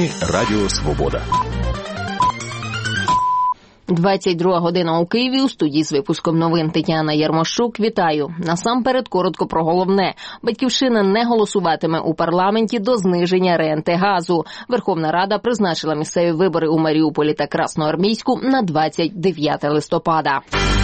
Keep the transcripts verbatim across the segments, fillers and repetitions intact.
Новини Радіо Свобода. двадцять друга година у Києві. У студії з випуском новин Тетяна Ярмощук. Вітаю. Насамперед коротко про головне. Батьківщина не голосуватиме у парламенті до зниження ренти газу. Верховна Рада призначила місцеві вибори у Маріуполі та Красноармійську на двадцять дев'яте листопада.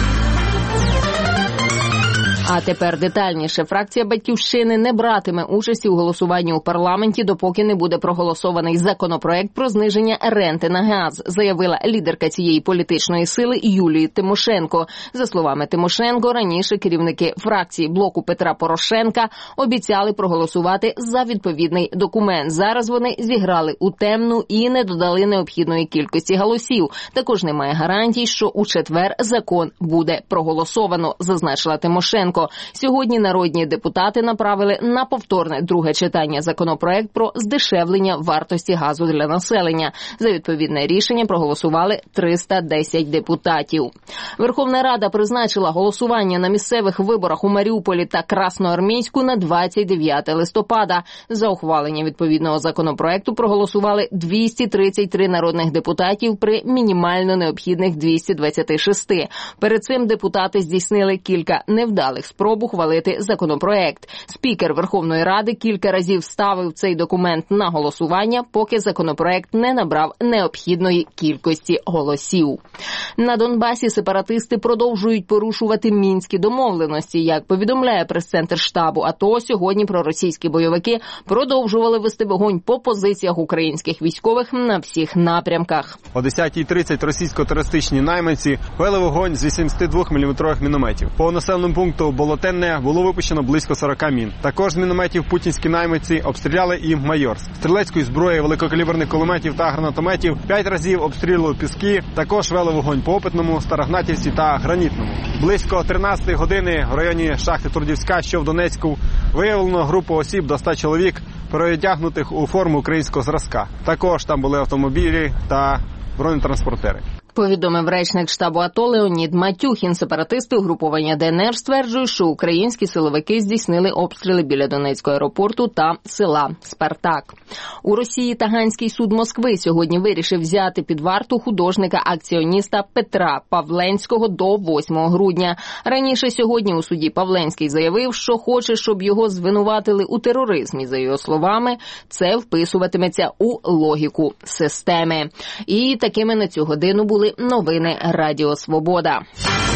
А тепер детальніше. Фракція «Батьківщини» не братиме участі у голосуванні у парламенті, допоки не буде проголосований законопроект про зниження ренти на газ, заявила лідерка цієї політичної сили Юлія Тимошенко. За словами Тимошенко, раніше керівники фракції блоку Петра Порошенка обіцяли проголосувати за відповідний документ. Зараз вони зіграли у темну і не додали необхідної кількості голосів. Також немає гарантій, що у четвер закон буде проголосовано, зазначила Тимошенко. Сьогодні народні депутати направили на повторне друге читання законопроект про здешевлення вартості газу для населення. За відповідне рішення проголосували триста десять депутатів. Верховна Рада призначила голосування на місцевих виборах у Маріуполі та Красноармійську на двадцять дев'яте листопада. За ухвалення відповідного законопроекту проголосували двісті тридцять три народних депутатів при мінімально необхідних двохсот двадцяти шести. Перед цим депутати здійснили кілька невдалих спроб ухвалити законопроект. Спікер Верховної Ради кілька разів ставив цей документ на голосування, поки законопроект не набрав необхідної кількості голосів. На Донбасі сепаратисти продовжують порушувати мінські домовленості. Як повідомляє прес-центр штабу АТО, сьогодні проросійські бойовики продовжували вести вогонь по позиціях українських військових на всіх напрямках. О десятій тридцять російсько-терористичні найманці вели вогонь з вісімдесятидвоміліметрових мінометів. По населеному пункту Болотенне було випущено близько сорока мін. Також з мінометів путінські найманці обстріляли і Майорськ. Стрілецької зброї, великокаліберних кулеметів та гранатометів п'ять разів обстрілювали Піски. Також вели вогонь по Опитному, Старогнатівці та Гранітному. Близько тринадцятої години в районі шахти Трудівська, що в Донецьку, виявлено групу осіб до ста чоловік, переодягнутих у форму українського зразка. Також там були автомобілі та бронетранспортери. Повідомив речник штабу АТО Леонід Матюхін. Сепаратисти угруповання ДНР стверджують, що українські силовики здійснили обстріли біля Донецького аеропорту та села Спартак. У Росії Таганський суд Москви сьогодні вирішив взяти під варту художника-акціоніста Петра Павленського до восьмого грудня. Раніше сьогодні у суді Павленський заявив, що хоче, щоб його звинуватили у тероризмі. За його словами, це вписуватиметься у логіку системи. І такими на цю годину були новини Радіо Свобода.